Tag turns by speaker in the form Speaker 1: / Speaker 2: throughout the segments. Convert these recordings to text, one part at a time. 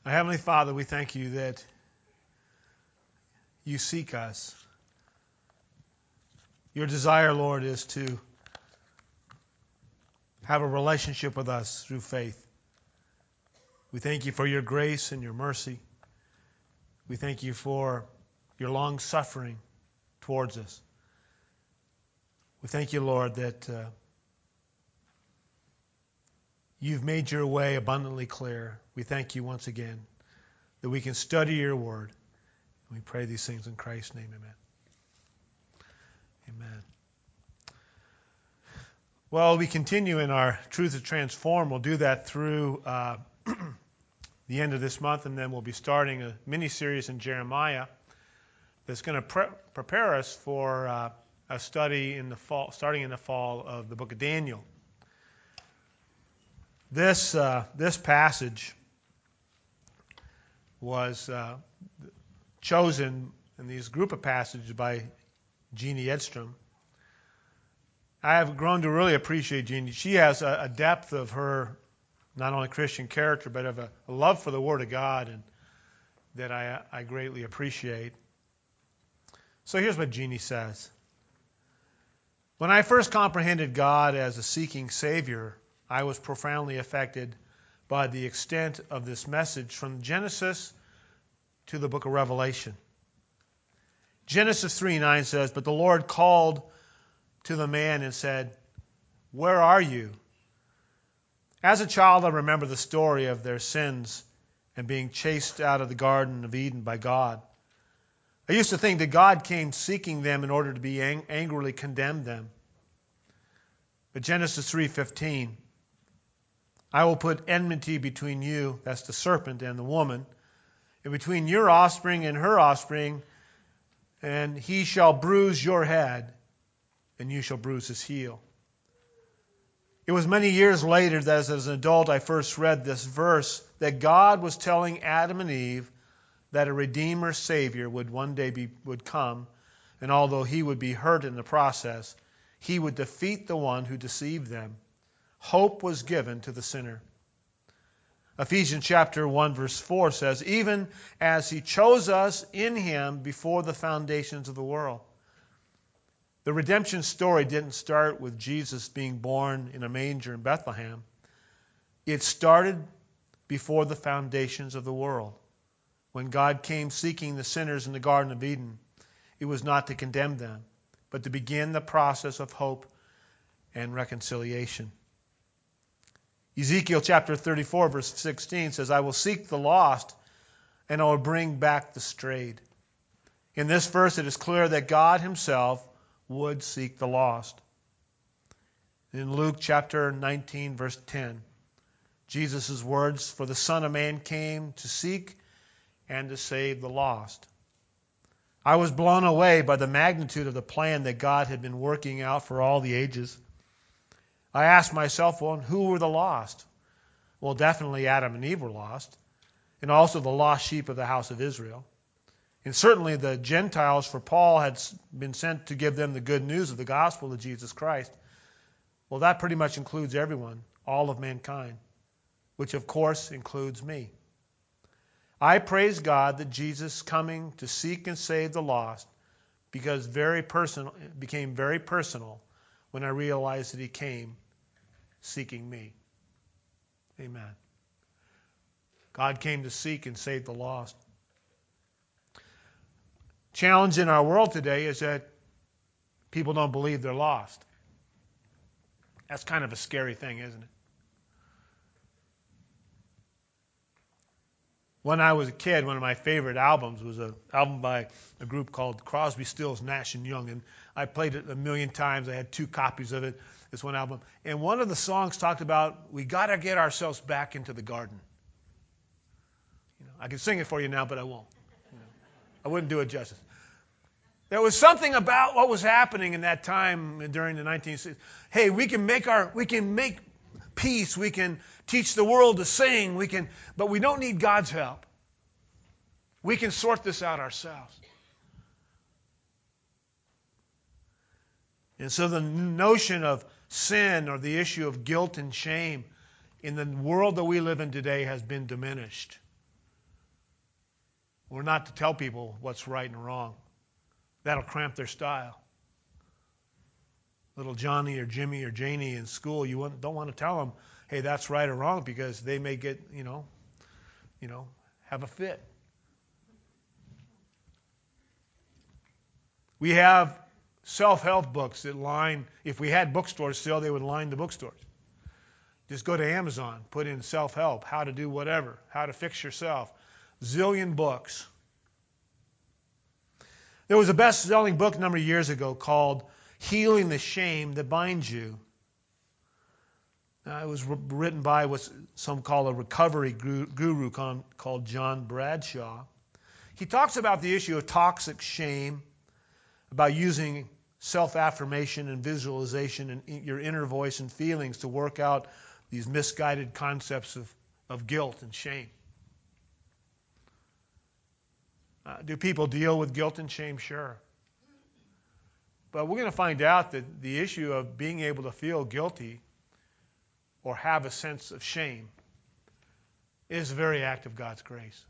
Speaker 1: Our Heavenly Father, we thank you that you seek us. Your desire, Lord, is to have a relationship with us through faith. We thank you for your grace and your mercy. We thank you for your long suffering towards us. We thank you, Lord, that you've made your way abundantly clear. We thank you once again that we can study your word. We pray these things in Christ's name. Amen. Amen. Well, we continue in our Truth to Transform. We'll do that through the end of this month, and then we'll be starting a mini-series in Jeremiah that's going to prepare us for a study in the fall, starting in the fall of the book of Daniel. This passage was chosen in these group of passages by Jeannie Edstrom. I have grown to really appreciate Jeannie. She has a depth of her, not only Christian character, but of a love for the Word of God, and that I greatly appreciate. So here's what Jeannie says. When I first comprehended God as a seeking Savior, I was profoundly affected by the extent of this message from Genesis to the book of Revelation. Genesis 3:9 says, "But the Lord called to the man and said, 'Where are you?' As a child, I remember the story of their sins and being chased out of the Garden of Eden by God. I used to think that God came seeking them in order to be angrily condemn them. But Genesis 3:15, I will put enmity between you," that's the serpent, "and the woman, and between your offspring and her offspring, and he shall bruise your head, and you shall bruise his heel." It was many years later that as an adult I first read this verse, that God was telling Adam and Eve that a Redeemer Savior would one day would come, and although he would be hurt in the process, he would defeat the one who deceived them. Hope was given to the sinner. Ephesians chapter 1 verse 4 says, "Even as he chose us in him before the foundations of the world." The redemption story didn't start with Jesus being born in a manger in Bethlehem. It started before the foundations of the world. When God came seeking the sinners in the Garden of Eden, it was not to condemn them, but to begin the process of hope and reconciliation. Ezekiel chapter 34 verse 16 says, "I will seek the lost, and I will bring back the strayed." In this verse it is clear that God himself would seek the lost. In Luke chapter 19 verse 10, Jesus' words, "For the Son of Man came to seek and to save the lost." I was blown away by the magnitude of the plan that God had been working out for all the ages. I asked myself, well, who were the lost? Well, definitely Adam and Eve were lost, and also the lost sheep of the house of Israel. And certainly the Gentiles, for Paul had been sent to give them the good news of the gospel of Jesus Christ. Well, that pretty much includes everyone, all of mankind, which of course includes me. I praise God that Jesus coming to seek and save the lost became very personal when I realized that he came seeking me. Amen. God came to seek and save the lost. Challenge in our world today is that people don't believe they're lost. That's kind of a scary thing, isn't it? When I was a kid, one of my favorite albums was an album by a group called Crosby, Stills, Nash & Young, and I played it a million times. I had 2 copies of it, this one album. And one of the songs talked about, we got to get ourselves back into the garden. I can sing it for you now, but I won't. I wouldn't do it justice. There was something about what was happening in that time during the 1960s. Hey, we can make peace. We can teach the world to sing. But we don't need God's help. We can sort this out ourselves. And so the notion of sin or the issue of guilt and shame in the world that we live in today has been diminished. or not to tell people what's right and wrong. That'll cramp their style. Little Johnny or Jimmy or Janie in school, you don't want to tell them, hey, that's right or wrong, because they may get, have a fit. We have self-help books that line, if we had bookstores still, they would line the bookstores. Just go to Amazon, put in self-help, how to do whatever, how to fix yourself. Zillion books. There was a best-selling book a number of years ago called Healing the Shame That Binds You. It was written by what some call a recovery guru called John Bradshaw. He talks about the issue of toxic shame, about using self-affirmation and visualization and your inner voice and feelings to work out these misguided concepts of guilt and shame. Do people deal with guilt and shame? Sure. But we're going to find out that the issue of being able to feel guilty or have a sense of shame is a very act of God's grace.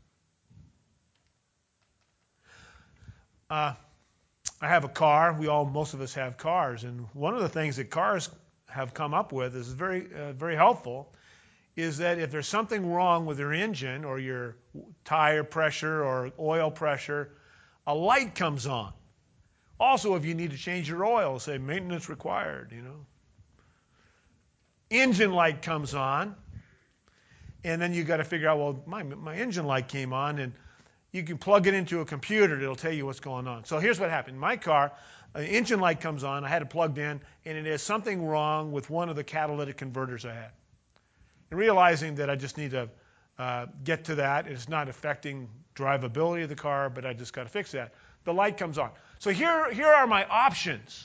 Speaker 1: I have a car. Most of us have cars, and one of the things that cars have come up with is very helpful, is that if there's something wrong with your engine or your tire pressure or oil pressure, a light comes on. Also, if you need to change your oil, say maintenance required, Engine light comes on, and then you got to figure out, well, my engine light came on, and you can plug it into a computer. It'll tell you what's going on. So here's what happened. My car, the engine light comes on. I had it plugged in, and it is something wrong with one of the catalytic converters I had. And realizing that I just need to get to that. It's not affecting drivability of the car, but I just got to fix that. The light comes on. So here are my options.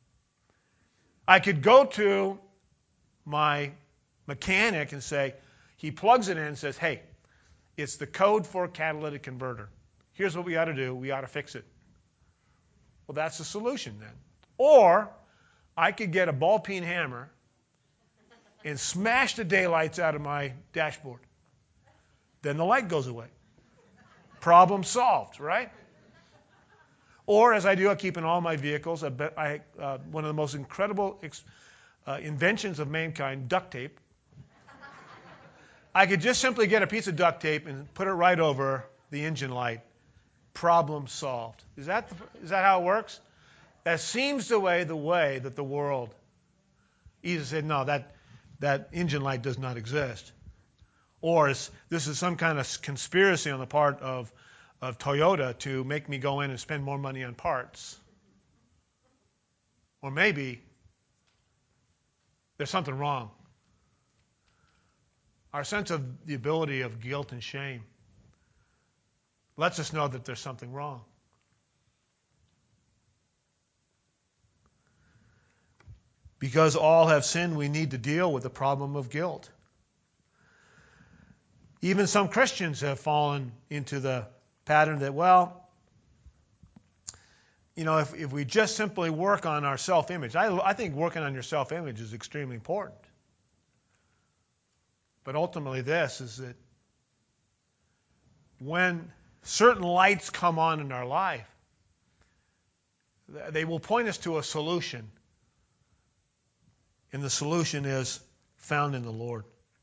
Speaker 1: I could go to my mechanic and say, he plugs it in and says, hey, it's the code for a catalytic converter. Here's what we ought to do. We ought to fix it. Well, that's the solution then. Or I could get a ball-peen hammer and smash the daylights out of my dashboard. Then the light goes away. Problem solved, right? Or, as I do, I keep in all my vehicles, one of the most incredible inventions of mankind, duct tape. I could just simply get a piece of duct tape and put it right over the engine light. Problem solved. Is that how it works? That seems the way that the world either said, no, that engine light does not exist. Or this is some kind of conspiracy on the part of Toyota to make me go in and spend more money on parts. Or maybe there's something wrong. Our sense of the ability of guilt and shame lets us know that there's something wrong. Because all have sinned, we need to deal with the problem of guilt. Even some Christians have fallen into the pattern that, if we just simply work on our self-image, I think working on your self-image is extremely important. But ultimately this is that when certain lights come on in our life, they will point us to a solution. And the solution is found in the Lord.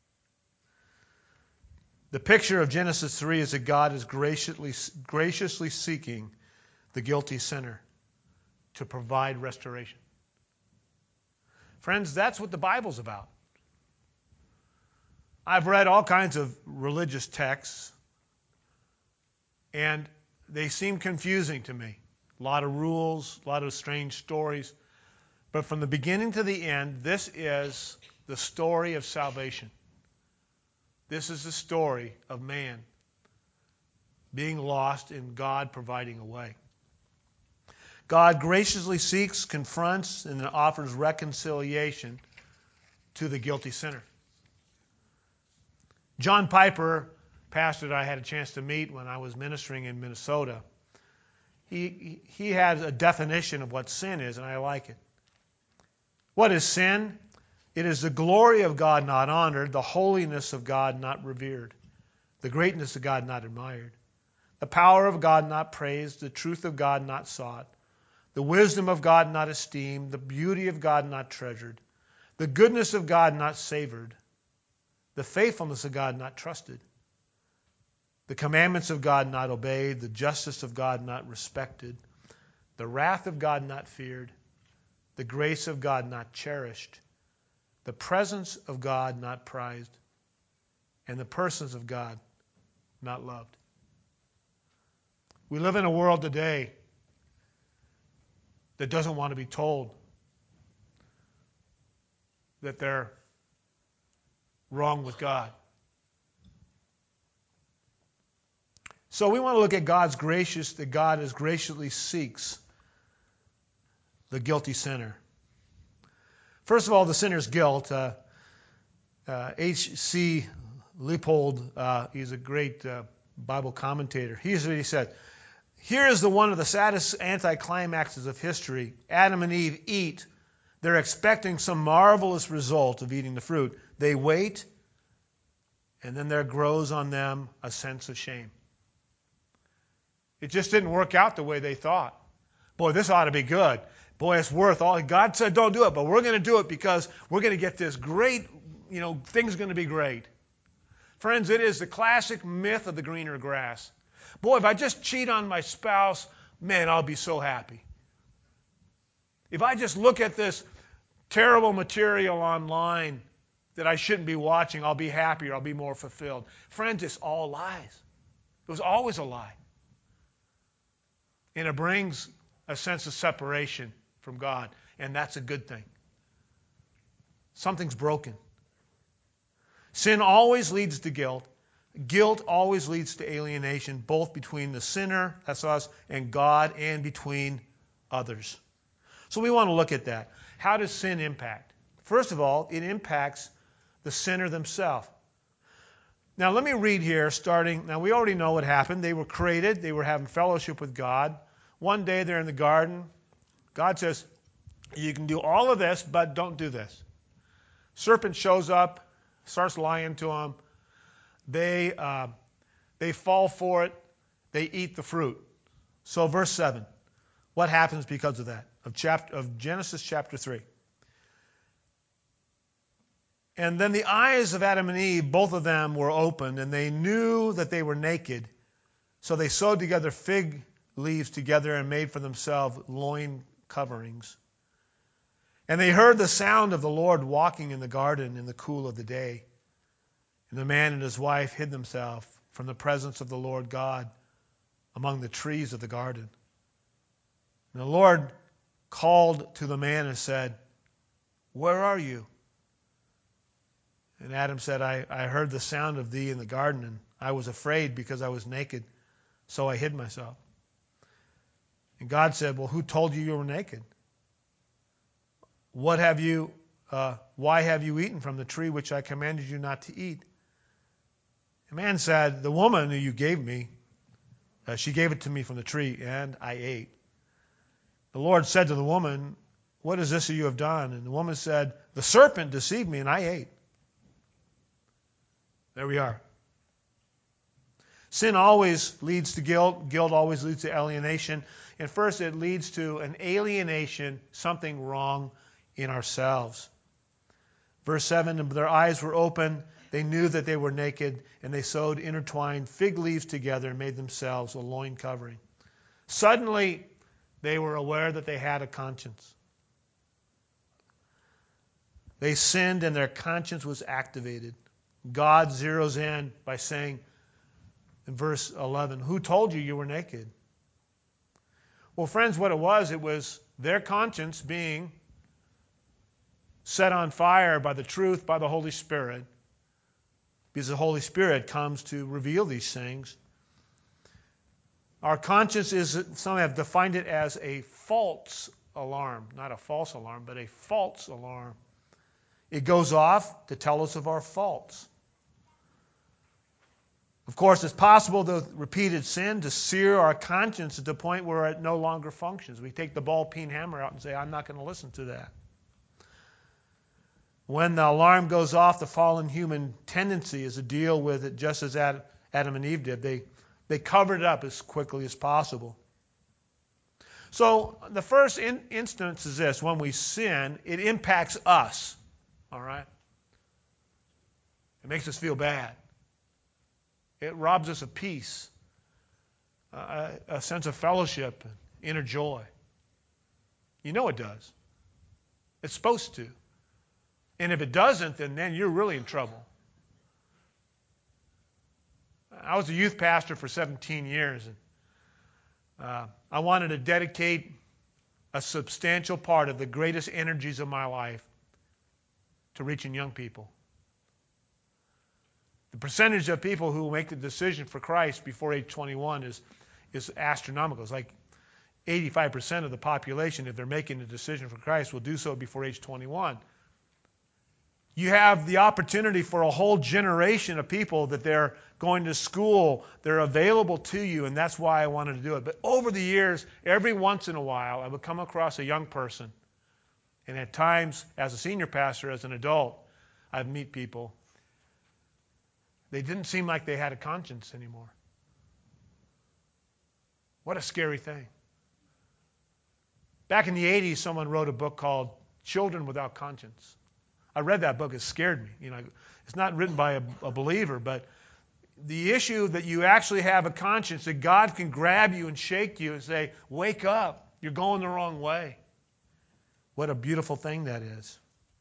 Speaker 1: The picture of Genesis 3 is that God is graciously seeking the guilty sinner to provide restoration. Friends, that's what the Bible's about. I've read all kinds of religious texts, and they seem confusing to me. A lot of rules, a lot of strange stories. But from the beginning to the end, this is the story of salvation. This is the story of man being lost and God providing a way. God graciously seeks, confronts, and offers reconciliation to the guilty sinner. John Piper, pastor that I had a chance to meet when I was ministering in Minnesota, he has a definition of what sin is, and I like it. What is sin? It is the glory of God not honored, the holiness of God not revered, the greatness of God not admired, the power of God not praised, the truth of God not sought, the wisdom of God not esteemed, the beauty of God not treasured, the goodness of God not savored, the faithfulness of God not trusted, the commandments of God not obeyed, the justice of God not respected, the wrath of God not feared, the grace of God not cherished, the presence of God not prized, and the persons of God not loved. We live in a world today that doesn't want to be told that they're wrong with God. So we want to look at that God as graciously seeks the guilty sinner. First of all, the sinner's guilt. H.C. Leupold, he's a great Bible commentator. Here's what he said. Here is one of the saddest anticlimaxes of history. Adam and Eve eat. They're expecting some marvelous result of eating the fruit. They wait, and then there grows on them a sense of shame. It just didn't work out the way they thought. Boy, this ought to be good. Boy, it's worth all. God said don't do it, but we're going to do it because we're going to get this great, thing's going to be great. Friends, it is the classic myth of the greener grass. Boy, if I just cheat on my spouse, man, I'll be so happy. If I just look at this terrible material online that I shouldn't be watching, I'll be happier, I'll be more fulfilled. Friends, it's all lies. It was always a lie. And it brings a sense of separation from God, and that's a good thing. Something's broken. Sin always leads to guilt. Guilt always leads to alienation, both between the sinner, that's us, and God, and between others. So we want to look at that. How does sin impact? First of all, it impacts the sinner themselves. Now let me read here, now we already know what happened. They were created, they were having fellowship with God. One day they're in the garden. God says, you can do all of this, but don't do this. Serpent shows up, starts lying to them. They fall for it. They eat the fruit. So verse 7, what happens because of that? Of Genesis chapter 3. And then the eyes of Adam and Eve, both of them were opened, and they knew that they were naked. So they sewed together fig leaves together and made for themselves loin coverings. And they heard the sound of the Lord walking in the garden in the cool of the day. And the man and his wife hid themselves from the presence of the Lord God among the trees of the garden. And the Lord called to the man and said, where are you? And Adam said, I heard the sound of thee in the garden, and I was afraid because I was naked, so I hid myself. And God said, well, who told you were naked? Why have you eaten from the tree which I commanded you not to eat? The man said, the woman who you gave me, she gave it to me from the tree, and I ate. The Lord said to the woman, what is this that you have done? And the woman said, the serpent deceived me, and I ate. There we are. Sin always leads to guilt. Guilt always leads to alienation. And first, it leads to an alienation, something wrong in ourselves. Verse 7, their eyes were open. They knew that they were naked, and they sewed intertwined fig leaves together and made themselves a loin covering. Suddenly, they were aware that they had a conscience. They sinned, and their conscience was activated. God zeroes in by saying, in verse 11, who told you were naked? Well, friends, what it was their conscience being set on fire by the truth, by the Holy Spirit, because the Holy Spirit comes to reveal these things. Our conscience some have defined it as a false alarm, not a false alarm, but a false alarm. It goes off to tell us of our faults. Of course, it's possible the repeated sin to sear our conscience at the point where it no longer functions. We take the ball-peen hammer out and say, I'm not going to listen to that. When the alarm goes off, the fallen human tendency is to deal with it just as Adam and Eve did. They They covered it up as quickly as possible. So the first instance is this. When we sin, it impacts us. All right? It makes us feel bad. It robs us of peace, a sense of fellowship, inner joy. You know it does. It's supposed to. And if it doesn't, then you're really in trouble. I was a youth pastor for 17 years, and I wanted to dedicate a substantial part of the greatest energies of my life to reaching young people. The percentage of people who make the decision for Christ before age 21 is astronomical. It's like 85% of the population, if they're making a decision for Christ, will do so before age 21. You have the opportunity for a whole generation of people that they're going to school, they're available to you, and that's why I wanted to do it. But over the years, every once in a while, I would come across a young person, and at times, as a senior pastor, as an adult, I'd meet people. They didn't seem like they had a conscience anymore. What a scary thing. Back in the 80s, someone wrote a book called Children Without Conscience. I read that book. It scared me. It's not written by a believer, but the issue that you actually have a conscience, that God can grab you and shake you and say, wake up. You're going the wrong way. What a beautiful thing that is.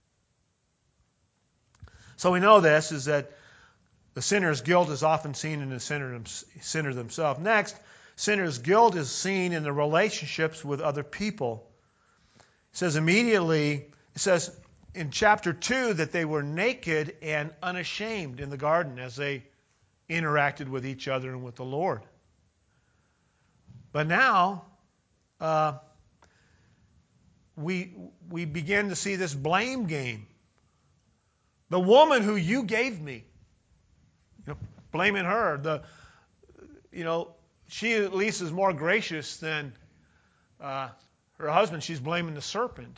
Speaker 1: So we know this is that the sinner's guilt is often seen in the sinner themselves. Next, sinner's guilt is seen in the relationships with other people. It says in chapter 2 that they were naked and unashamed in the garden as they interacted with each other and with the Lord. But now, we begin to see this blame game. The woman who you gave me, blaming her. She at least is more gracious than her husband. She's blaming the serpent.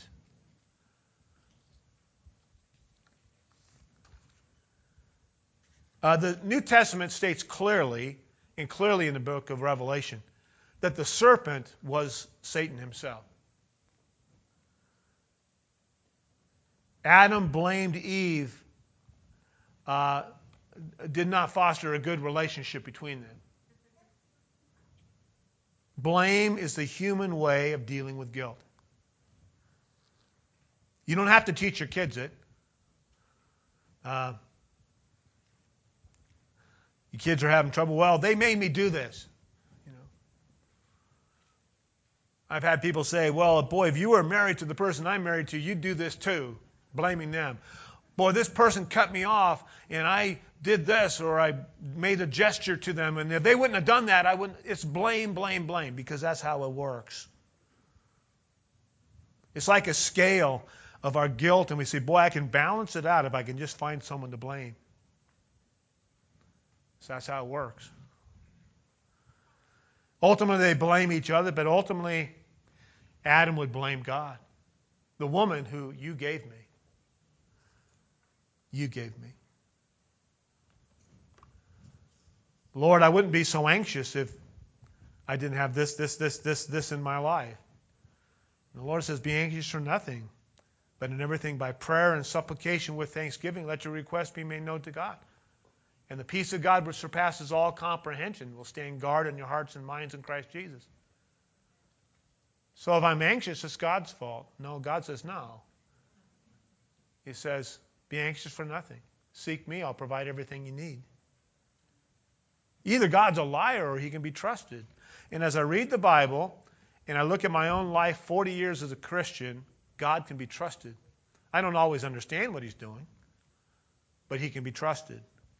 Speaker 1: The New Testament states clearly in the book of Revelation, that the serpent was Satan himself. Adam blamed Eve, did not foster a good relationship between them. Blame is the human way of dealing with guilt. You don't have to teach your kids it. Your kids are having trouble. Well, they made me do this. I've had people say, well, boy, if you were married to the person I'm married to, you'd do this too, blaming them. Boy, this person cut me off, and I did this, or I made a gesture to them, and if they wouldn't have done that, I wouldn't. It's blame, blame, blame, because that's how it works. It's like a scale of our guilt, and we say, boy, I can balance it out if I can just find someone to blame. So that's how it works. Ultimately, they blame each other, but ultimately, Adam would blame God. The woman who you gave me. You gave me. Lord, I wouldn't be so anxious if I didn't have this in my life. And the Lord says, be anxious for nothing, but in everything by prayer and supplication with thanksgiving, let your requests be made known to God. And the peace of God, which surpasses all comprehension, will stand guard in your hearts and minds in Christ Jesus. So if I'm anxious, it's God's fault. No, God says no. He says, be anxious for nothing. Seek me, I'll provide everything you need. Either God's a liar or he can be trusted. And as I read the Bible and I look at my own life, 40 years as a Christian, God can be trusted. I don't always understand what he's doing, but he can be trusted.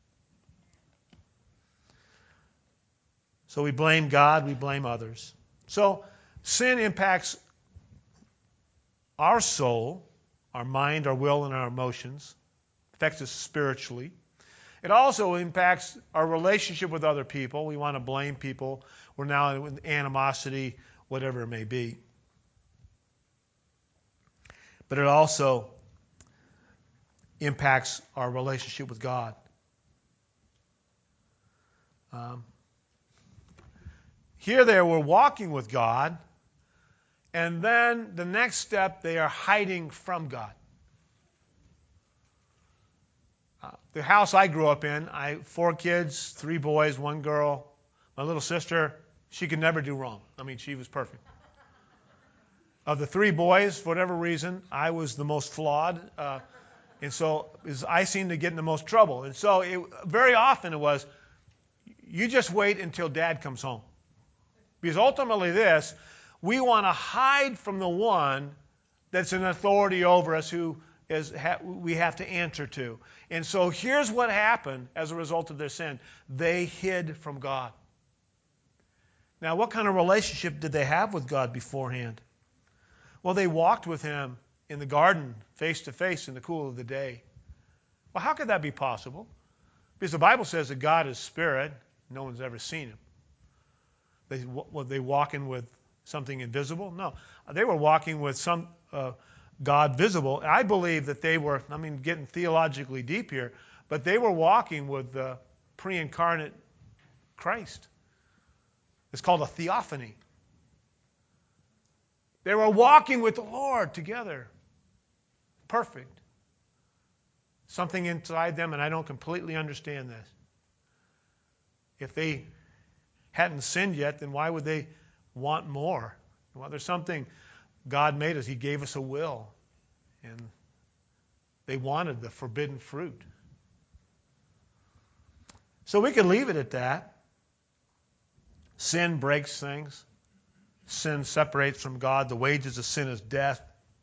Speaker 1: So we blame God, we blame others. So sin impacts our soul, our mind, our will, and our emotions. It affects us spiritually. It also impacts our relationship with other people. We want to blame people. We're now in animosity, whatever it may be. But it also impacts our relationship with God. Here they were walking with God, and then the next step, they are hiding from God. The house I grew up in, 4 kids, 3 boys, 1 girl. My little sister, she could never do wrong. I mean, she was perfect. Of the 3 boys, for whatever reason, I was the most flawed. And so I seemed to get in the most trouble. And so very often it was, you just wait until Dad comes home. Because ultimately we want to hide from the one that's an authority over us who we have to answer to. And so here's what happened as a result of their sin. They hid from God. Now, what kind of relationship did they have with God beforehand? Well, they walked with Him in the garden, face to face, in the cool of the day. Well, how could that be possible? Because the Bible says that God is spirit. No one's ever seen Him. Were they walking with something invisible? No. They were walking with some God visible. I believe that they were, getting theologically deep here, but they were walking with the pre-incarnate Christ. It's called a theophany. They were walking with the Lord together. Perfect. Something inside them, and I don't completely understand this. If they hadn't sinned yet, then why would they want more? Well, there's something God made us. He gave us a will. And they wanted the forbidden fruit. So we could leave it at that. Sin breaks things. Sin separates from God. The wages of sin is death.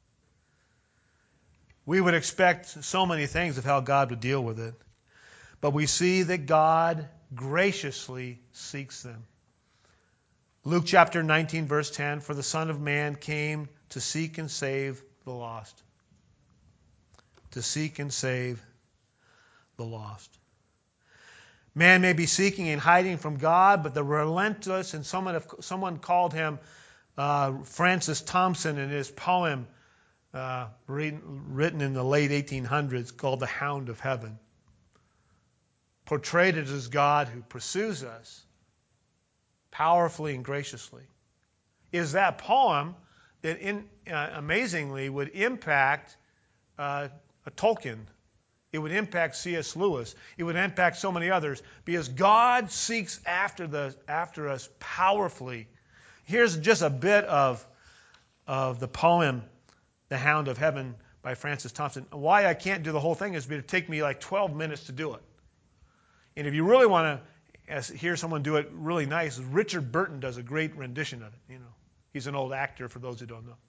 Speaker 1: We would expect so many things of how God would deal with it. But we see that God graciously seeks them. Luke chapter 19, verse 10, for the Son of Man came to seek and save the lost. To seek and save the lost. Man may be seeking and hiding from God, but the relentless, and someone called him Francis Thompson in his poem written in the late 1800s called The Hound of Heaven, portrayed it as God who pursues us powerfully and graciously. Is that poem that amazingly would impact Tolkien. It would impact C.S. Lewis. It would impact so many others because God seeks after us powerfully. Here's just a bit of the poem, The Hound of Heaven by Francis Thompson. Why I can't do the whole thing is because it would take me like 12 minutes to do it. And if you really want to hear someone do it really nice, Richard Burton does a great rendition of it. He's an old actor for those who don't know.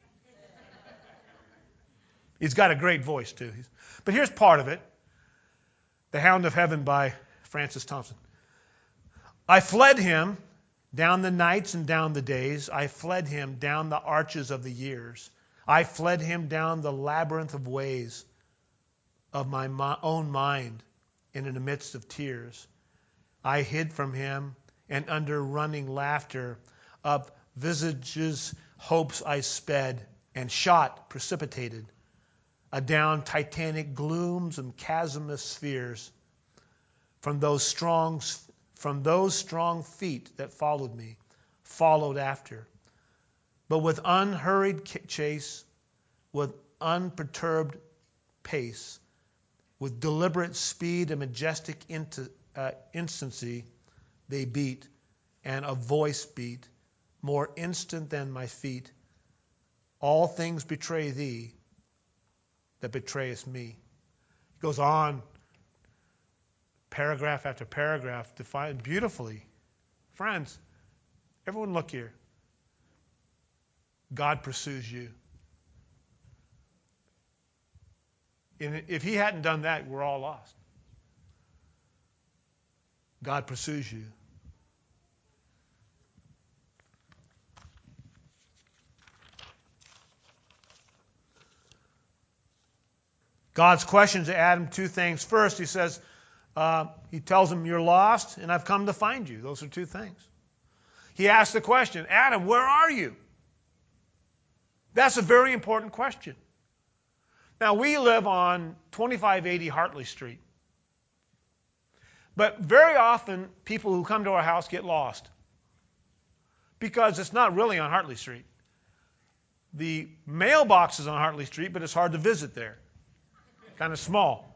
Speaker 1: He's got a great voice, too. But here's part of it. The Hound of Heaven by Francis Thompson. I fled him down the nights and down the days. I fled him down the arches of the years. I fled him down the labyrinth of ways of my own mind and in the midst of tears. I hid from him, and under running laughter up visages, hopes I sped, and shot, precipitated, adown titanic glooms and chasmous spheres, from those strong feet that followed after. But with unhurried chase, with unperturbed pace, with deliberate speed and majestic instancy, they beat, and a voice beat, more instant than my feet. All things betray thee that betrayest me. He goes on, paragraph after paragraph, defined beautifully. Friends, everyone look here. God pursues you. And if he hadn't done that, we're all lost. God pursues you. God's questions to Adam, 2 things. First, he says, he tells him, you're lost, and I've come to find you. Those are 2 things. He asks the question, Adam, where are you? That's a very important question. Now, we live on 2580 Hartley Street. But very often, people who come to our house get lost. because it's not really on Hartley Street. The mailbox is on Hartley Street, but it's hard to visit there. Kind of small.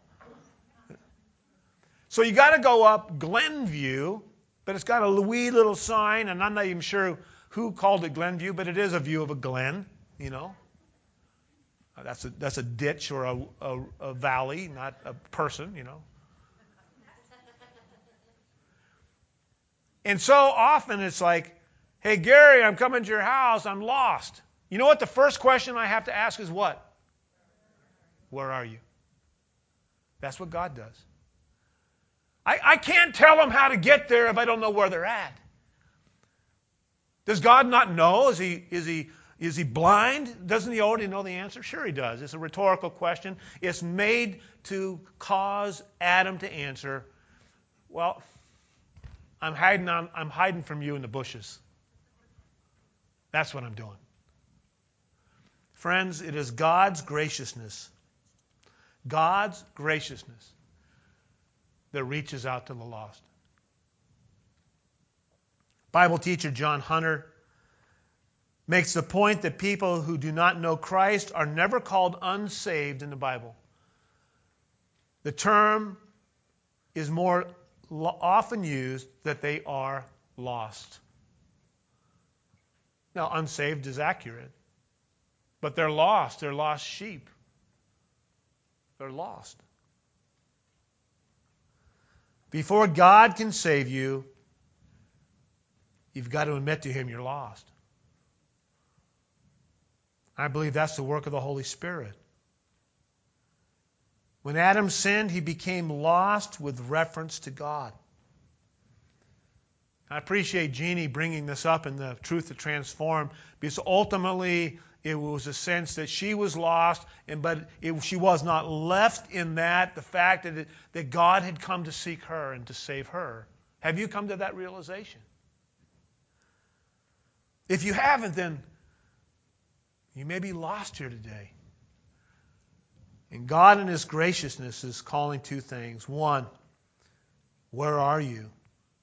Speaker 1: So you got to go up Glenview, but it's got a wee little sign, and I'm not even sure who called it Glenview, but it is a view of a glen, you know. That's a ditch or a valley, not a person, you know. And so often it's like, hey, Gary, I'm coming to your house. I'm lost. You know what? The first question I have to ask is what? Where are you? That's what God does. I can't tell them how to get there if I don't know where they're at. Does God not know? Is he blind? Doesn't he already know the answer? Sure he does. It's a rhetorical question. It's made to cause Adam to answer, well, I'm hiding from you in the bushes. That's what I'm doing. Friends, it is God's graciousness that reaches out to the lost. Bible teacher John Hunter makes the point that people who do not know Christ are never called unsaved in the Bible. The term is more often used that they are lost. Now, unsaved is accurate, but they're lost. They're lost sheep. They're lost. Before God can save you, you've got to admit to Him you're lost. I believe that's the work of the Holy Spirit. When Adam sinned, he became lost with reference to God. I appreciate Jeannie bringing this up in the Truth to Transform, because ultimately it was a sense that she was lost, but she was not left in that, the fact that God had come to seek her and to save her. Have you come to that realization? If you haven't, then you may be lost here today. And God in His graciousness is calling two things. One, where are you?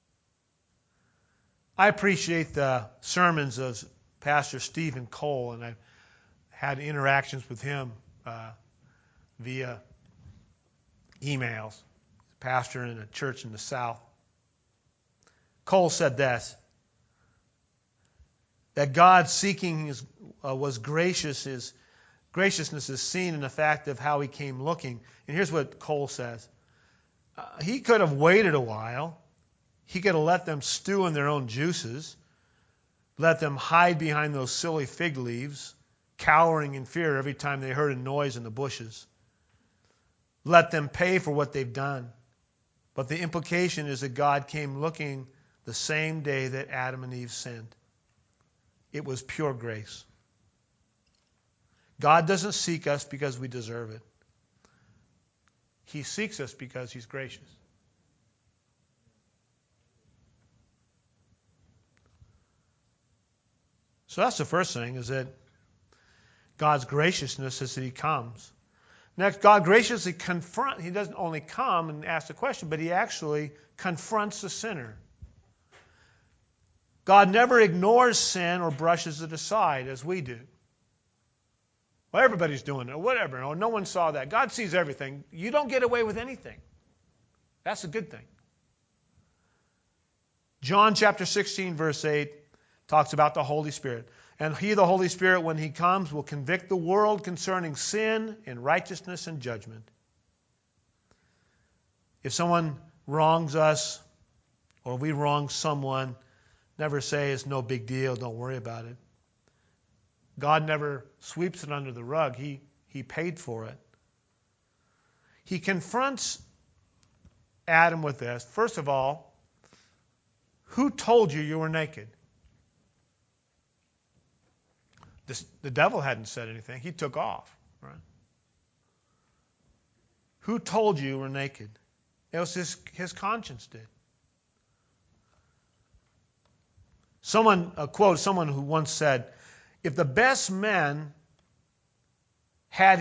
Speaker 1: I appreciate the sermons of Pastor Stephen Cole, and I've had interactions with him via emails. Pastor in a church in the South. Cole said this, that God seeking was gracious. His graciousness is seen in the fact of how He came looking. And here's what Cole says. He could have waited a while. He could have let them stew in their own juices, let them hide behind those silly fig leaves, cowering in fear every time they heard a noise in the bushes. Let them pay for what they've done. But the implication is that God came looking the same day that Adam and Eve sinned. It was pure grace. God doesn't seek us because we deserve it. He seeks us because He's gracious. So that's the first thing, is that God's graciousness is that He comes. Next, God graciously confronts. He doesn't only come and ask the question, but He actually confronts the sinner. God never ignores sin or brushes it aside as we do. Well, everybody's doing it, whatever. Oh, no one saw that. God sees everything. You don't get away with anything. That's a good thing. John chapter 16, verse 8, talks about the Holy Spirit. And He, the Holy Spirit, when He comes, will convict the world concerning sin and righteousness and judgment. If someone wrongs us or we wrong someone, never say it's no big deal, don't worry about it. God never sweeps it under the rug. He paid for it. He confronts Adam with this. First of all, who told you were naked? The devil hadn't said anything. He took off. Right? Who told you were naked? It was his conscience did. Someone who once said, if the best man had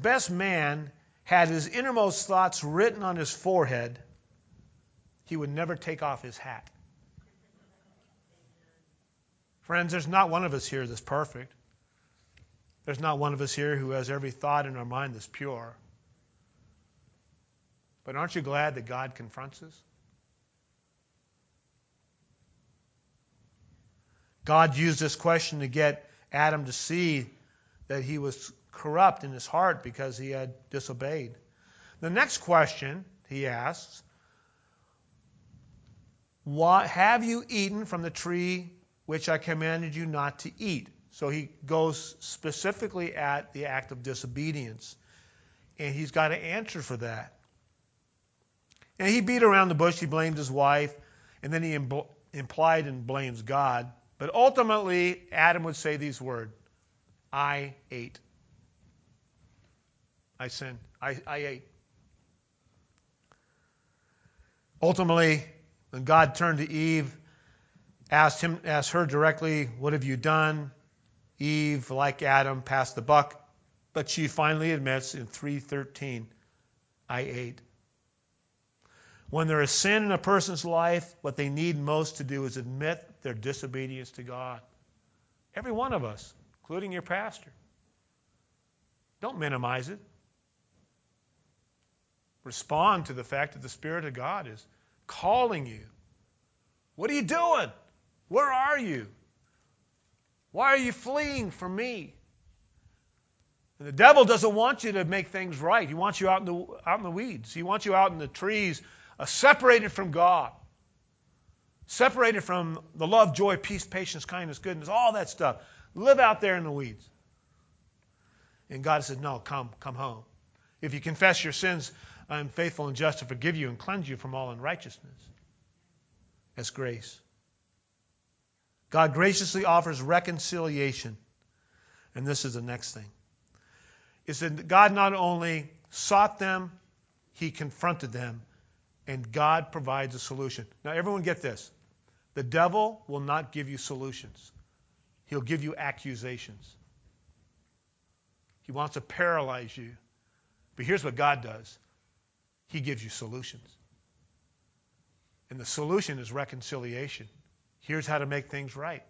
Speaker 1: his innermost thoughts written on his forehead, he would never take off his hat. Friends, there's not one of us here that's perfect. There's not one of us here who has every thought in our mind that's pure. But aren't you glad that God confronts us? God used this question to get Adam to see that he was corrupt in his heart because he had disobeyed. The next question he asks, have you eaten from the tree which I commanded you not to eat? So he goes specifically at the act of disobedience. And he's got to answer for that. And he beat around the bush. He blamed his wife. And then he implied and blames God. But ultimately, Adam would say these words, I ate. I sinned. I ate. Ultimately, when God turned to Eve, asked her directly, what have you done? Eve, like Adam, passed the buck. But she finally admits in 3:13, I ate. When there is sin in a person's life, what they need most to do is admit their disobedience to God. Every one of us, including your pastor. Don't minimize it. Respond to the fact that the Spirit of God is calling you. What are you doing? Where are you? Why are you fleeing from me? And the devil doesn't want you to make things right. He wants you out in the weeds. He wants you out in the trees, separated from God. Separated from the love, joy, peace, patience, kindness, goodness, all that stuff. Live out there in the weeds. And God said, no, come home. If you confess your sins, I am faithful and just to forgive you and cleanse you from all unrighteousness. That's grace. God graciously offers reconciliation. And this is the next thing. Is that God not only sought them, he confronted them, and God provides a solution. Now, everyone get this. The devil will not give you solutions. He'll give you accusations. He wants to paralyze you. But here's what God does. He gives you solutions. And the solution is reconciliation. Here's how to make things right.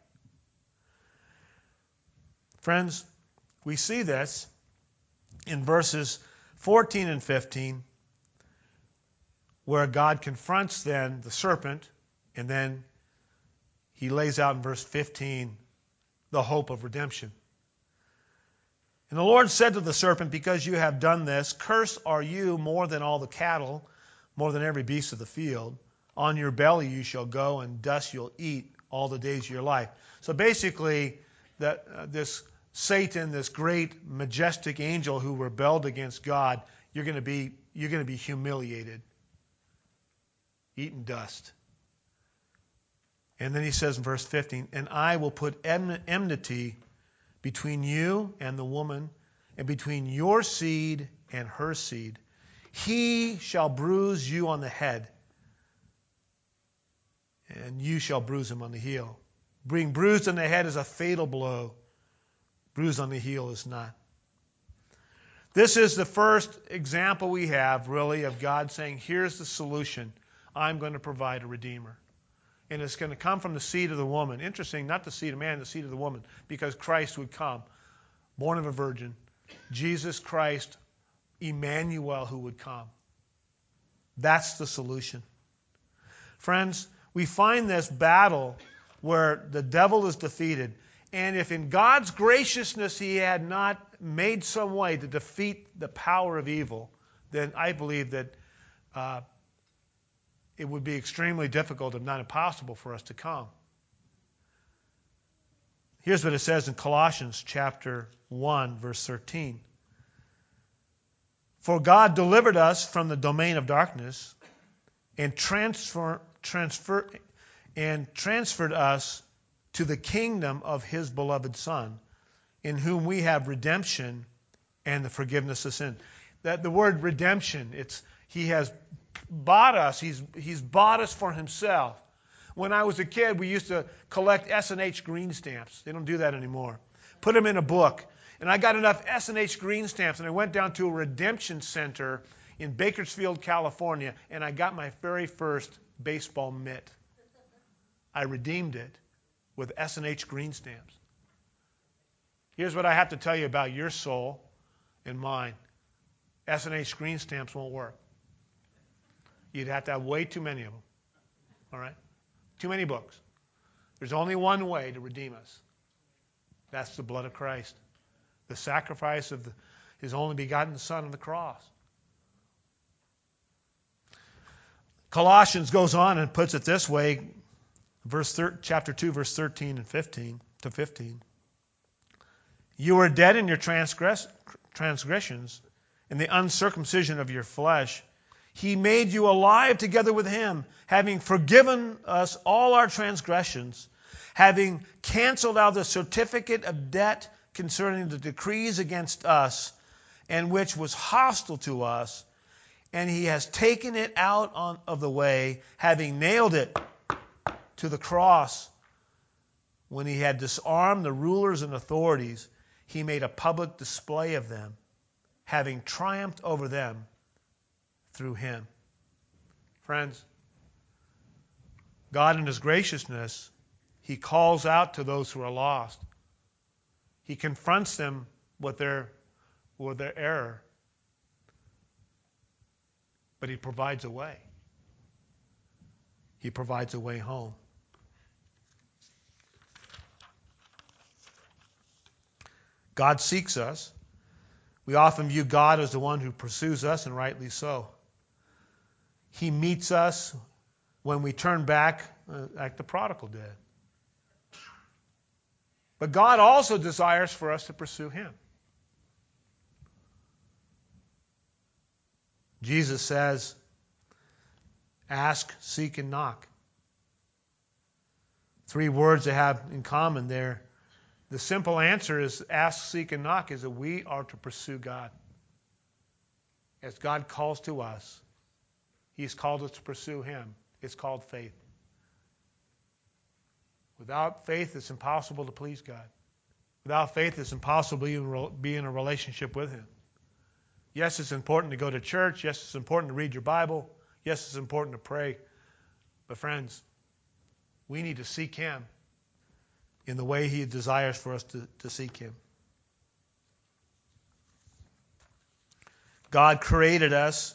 Speaker 1: Friends, we see this in verses 14 and 15, where God confronts then the serpent, and then he lays out in verse 15 the hope of redemption. And the Lord said to the serpent, because you have done this, cursed are you more than all the cattle, more than every beast of the field. On your belly you shall go, and dust you'll eat all the days of your life. So basically, this Satan, this great, majestic angel who rebelled against God, you're going to be humiliated, eaten dust. And then he says in verse 15, and I will put enmity between you and the woman, and between your seed and her seed. He shall bruise you on the head, and you shall bruise him on the heel. Being bruised on the head is a fatal blow. Bruised on the heel is not. This is the first example we have, really, of God saying, here's the solution. I'm going to provide a redeemer. And it's going to come from the seed of the woman. Interesting, not the seed of man, the seed of the woman, because Christ would come, born of a virgin. Jesus Christ, Emmanuel, who would come. That's the solution. Friends, we find this battle where the devil is defeated. And if in God's graciousness he had not made some way to defeat the power of evil, then I believe that it would be extremely difficult, if not impossible, for us to come. Here's what it says in Colossians chapter 1, verse 13. For God delivered us from the domain of darkness and transferred us to the kingdom of his beloved Son, in whom we have redemption and the forgiveness of sin. That the word redemption, he has bought us. He's bought us for himself. When I was a kid, we used to collect S&H green stamps. They don't do that anymore. Put them in a book. And I got enough S&H green stamps, and I went down to a redemption center in Bakersfield, California, and I got my very first baseball mitt. I redeemed it with S&H green stamps. Here's what I have to tell you about your soul and mine. S&H green stamps won't work. You'd have to have way too many of them. All right? Too many books. There's only one way to redeem us. That's the blood of Christ. The sacrifice of His only begotten Son on the cross. Colossians goes on and puts it this way, chapter 2, verse 13 and 15 to 15. You were dead in your transgressions, in the uncircumcision of your flesh. He made you alive together with Him, having forgiven us all our transgressions, having canceled out the certificate of debt concerning the decrees against us, and which was hostile to us, and He has taken it out of the way, having nailed it to the cross. When He had disarmed the rulers and authorities, He made a public display of them, having triumphed over them through Him. Friends, God in His graciousness, He calls out to those who are lost. He confronts them with their error. But He provides a way. He provides a way home. God seeks us. We often view God as the one who pursues us, and rightly so. He meets us when we turn back like the prodigal did. But God also desires for us to pursue Him. Jesus says, ask, seek, and knock. 3 words they have in common there. The simple answer is ask, seek, and knock is that we are to pursue God. As God calls to us, He's called us to pursue Him. It's called faith. Without faith, it's impossible to please God. Without faith, it's impossible to be in a relationship with Him. Yes, it's important to go to church. Yes, it's important to read your Bible. Yes, it's important to pray. But friends, we need to seek Him in the way He desires for us to seek Him. God created us.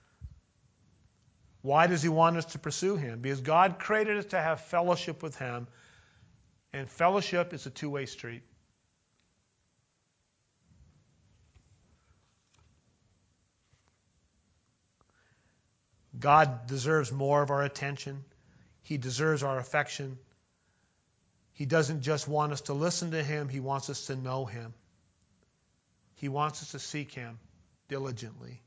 Speaker 1: Why does He want us to pursue Him? Because God created us to have fellowship with Him, and fellowship is a two-way street. God deserves more of our attention. He deserves our affection. He doesn't just want us to listen to Him, He wants us to know Him. He wants us to seek Him diligently.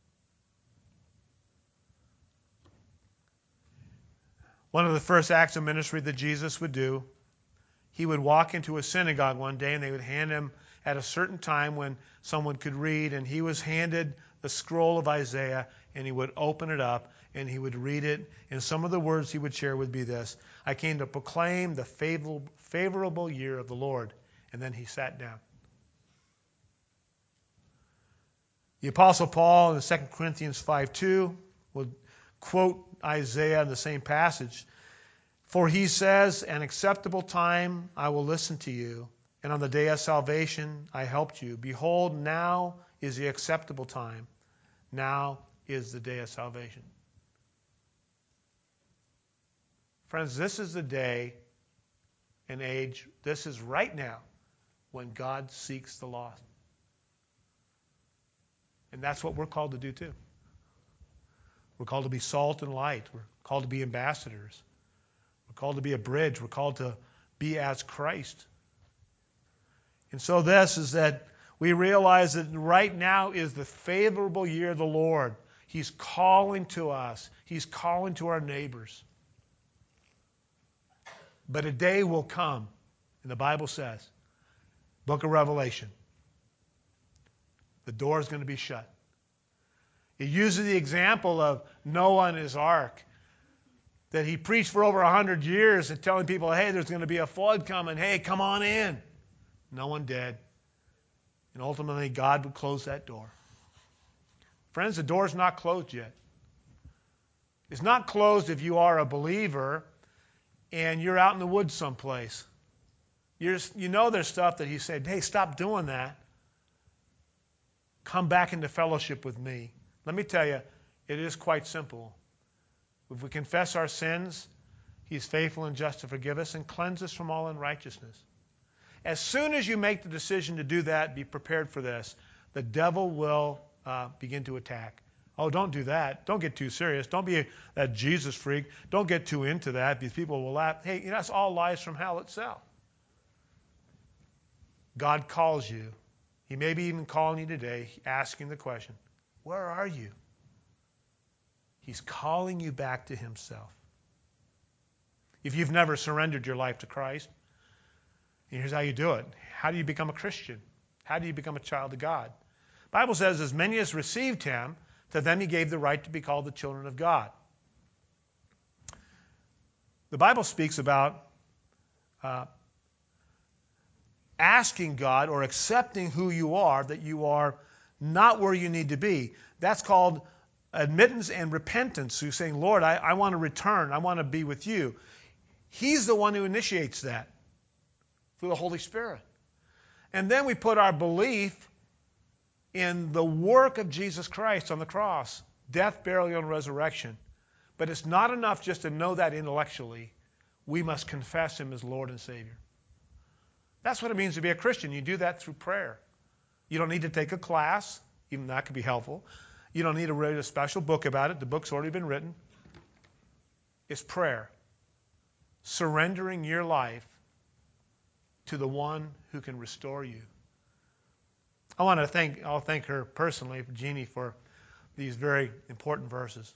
Speaker 1: One of the first acts of ministry that Jesus would do, He would walk into a synagogue one day and they would hand Him at a certain time when someone could read, and He was handed the scroll of Isaiah, and He would open it up and He would read it, and some of the words He would share would be this: I came to proclaim the favorable year of the Lord. And then He sat down. The Apostle Paul in 2 Corinthians 5:2 would quote Isaiah in the same passage. For he says, an acceptable time I will listen to you, and on the day of salvation I helped you. Behold, now is the acceptable time. Now is the day of salvation. Friends, this is the day and age, this is right now, when God seeks the lost. And that's what we're called to do too. We're called to be salt and light. We're called to be ambassadors. We're called to be a bridge. We're called to be as Christ. And so this is that we realize that right now is the favorable year of the Lord. He's calling to us. He's calling to our neighbors. But a day will come, and the Bible says, Book of Revelation, the door is going to be shut. It uses the example of Noah and his ark, that he preached for over 100 years and telling people, hey, there's going to be a flood coming. Hey, come on in. No one did. And ultimately, God would close that door. Friends, the door's not closed yet. It's not closed if you are a believer and you're out in the woods someplace. You know there's stuff that he said, hey, stop doing that. Come back into fellowship with me. Let me tell you, it is quite simple. If we confess our sins, he's faithful and just to forgive us and cleanse us from all unrighteousness. As soon as you make the decision to do that, be prepared for this. The devil will begin to attack. Oh, don't do that. Don't get too serious. Don't be that Jesus freak. Don't get too into that. These people will laugh. Hey, that's all lies from hell itself. God calls you. He may be even calling you today, asking the question, where are you? He's calling you back to himself. If you've never surrendered your life to Christ, here's how you do it. How do you become a Christian? How do you become a child of God? The Bible says, as many as received him, to them he gave the right to be called the children of God. The Bible speaks about asking God or accepting who you are, that you are not where you need to be. That's called admittance and repentance. So you're saying, Lord, I want to return. I want to be with you. He's the one who initiates that through the Holy Spirit. And then we put our belief in the work of Jesus Christ on the cross, death, burial, and resurrection. But it's not enough just to know that intellectually. We must confess him as Lord and Savior. That's what it means to be a Christian. You do that through prayer. You don't need to take a class, even that could be helpful. You don't need to read a special book about it. The book's already been written. It's prayer. Surrendering your life to the one who can restore you. I'll thank her personally, Jeannie, for these very important verses.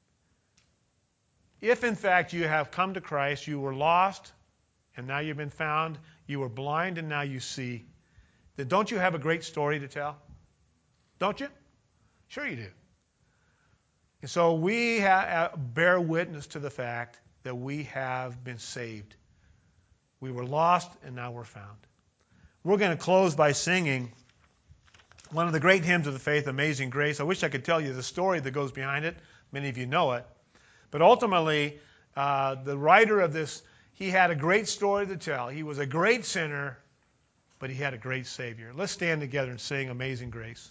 Speaker 1: If in fact you have come to Christ, you were lost, and now you've been found, you were blind and now you see, then don't you have a great story to tell? Don't you? Sure you do. And so we bear witness to the fact that we have been saved. We were lost and now we're found. We're going to close by singing one of the great hymns of the faith, Amazing Grace. I wish I could tell you the story that goes behind it. Many of you know it. But ultimately, the writer of this, he had a great story to tell. He was a great sinner, but he had a great Savior. Let's stand together and sing Amazing Grace.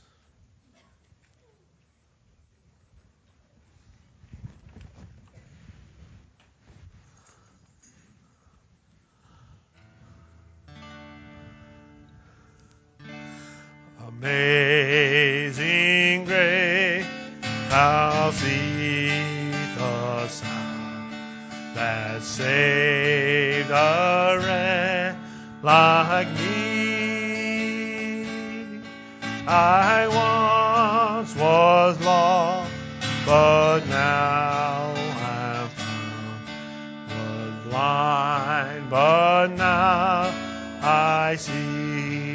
Speaker 1: Amazing grace, how sweet the sound that saved a wretch like me. I once was lost, but now I'm found. Was blind, but now I see.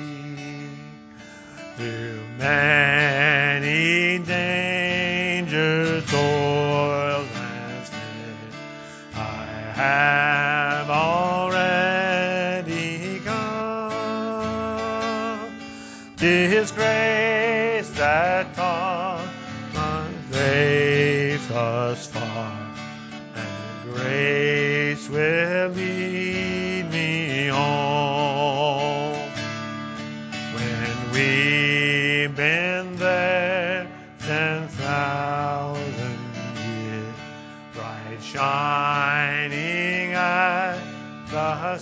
Speaker 1: Through many dangers, toils, and snares, I have already come. 'Tis grace that taught my faith thus far, and grace will lead me on. When we've been there 10,000 years, bright shining as the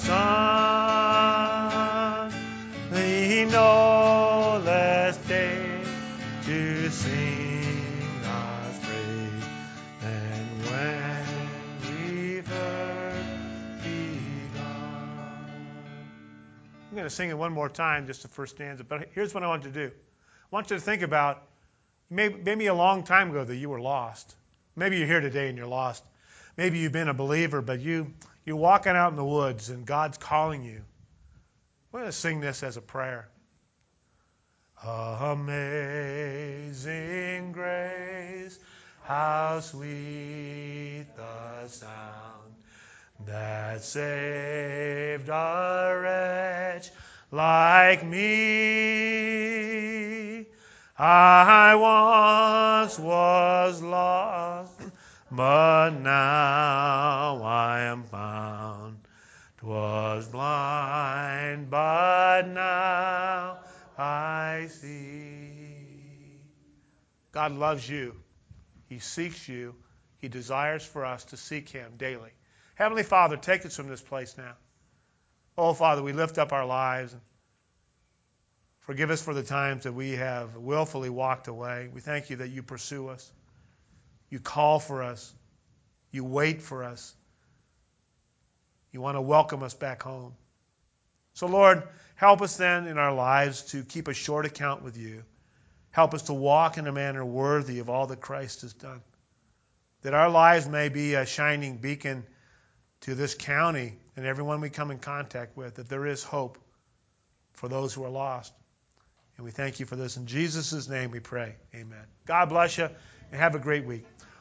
Speaker 1: sun, we no less day to sing God's praise than when we first begun. I'm going to sing it one more time, just the first stanza, but here's what I want you to do. I want you to think about maybe a long time ago that you were lost. Maybe you're here today and you're lost. Maybe you've been a believer, but you're walking out in the woods and God's calling you. We're going to sing this as a prayer. Amazing grace, how sweet the sound that saved a wretch like me. I once was lost, but now I am found. Was blind, but now I see. God loves you. He seeks you. He desires for us to seek Him daily. Heavenly Father, take us from this place now. Oh, Father, we lift up our lives. Forgive us for the times that we have willfully walked away. We thank you that you pursue us. You call for us. You wait for us. You want to welcome us back home. So, Lord, help us then in our lives to keep a short account with you. Help us to walk in a manner worthy of all that Christ has done. That our lives may be a shining beacon to this county and everyone we come in contact with, that there is hope for those who are lost. And we thank you for this. In Jesus' name we pray. Amen. God bless you and have a great week.